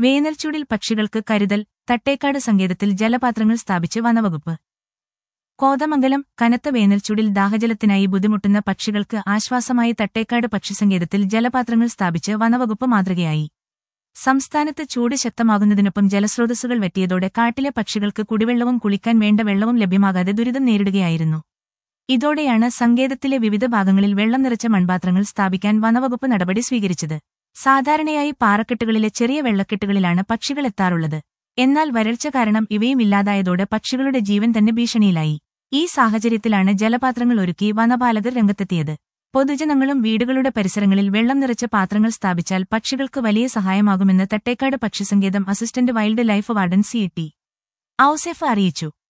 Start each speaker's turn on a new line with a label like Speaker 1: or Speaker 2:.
Speaker 1: വേനൽച്ചൂടിൽ പക്ഷികൾക്ക് കരുതൽ, തട്ടേക്കാട് സങ്കേതത്തിൽ ജലപാത്രങ്ങൾ സ്ഥാപിച്ച് വനവകുപ്പ്. കോതമംഗലം കനത്ത വേനൽച്ചൂടിൽ ദാഹജലത്തിനായി ബുദ്ധിമുട്ടുന്ന പക്ഷികൾക്ക് ആശ്വാസമായി തട്ടേക്കാട് പക്ഷിസങ്കേതത്തിൽ ജലപാത്രങ്ങൾ സ്ഥാപിച്ച് വനവകുപ്പ് മാതൃകയായി. സംസ്ഥാനത്ത് ചൂട് ശക്തമാകുന്നതിനൊപ്പം ജലസ്രോതസ്സുകൾ വറ്റിയതോടെ കാട്ടിലെ പക്ഷികൾക്ക് കുടിവെള്ളവും കുളിക്കാൻ വേണ്ട വെള്ളവും ലഭ്യമാകാതെ ദുരിതം നേരിടുകയായിരുന്നു. ഇതോടെയാണ് സങ്കേതത്തിലെ വിവിധ ഭാഗങ്ങളിൽ വെള്ളം നിറച്ച മൺപാത്രങ്ങൾ സ്ഥാപിക്കാൻ വനവകുപ്പ് നടപടി സ്വീകരിച്ചത്. സാധാരണയായി പാറക്കെട്ടുകളിലെ ചെറിയ വെള്ളക്കെട്ടുകളിലാണ് പക്ഷികൾ എത്താറുള്ളത്. എന്നാൽ വരൾച്ച കാരണം ഇവയും ഇല്ലാതായതോടെ പക്ഷികളുടെ ജീവൻ തന്നെ ഭീഷണിയിലായി. ഈ സാഹചര്യത്തിലാണ് ജലപാത്രങ്ങൾ ഒരുക്കി വനപാലകർ രംഗത്തെത്തിയത്. പൊതുജനങ്ങളും വീടുകളുടെ പരിസരങ്ങളിൽ വെള്ളം നിറച്ച പാത്രങ്ങൾ സ്ഥാപിച്ചാൽ പക്ഷികൾക്ക് വലിയ സഹായമാകുമെന്ന് തട്ടേക്കാട് പക്ഷിസങ്കേതം assistant wildlife warden CT Ouseph അറിയിച്ചു.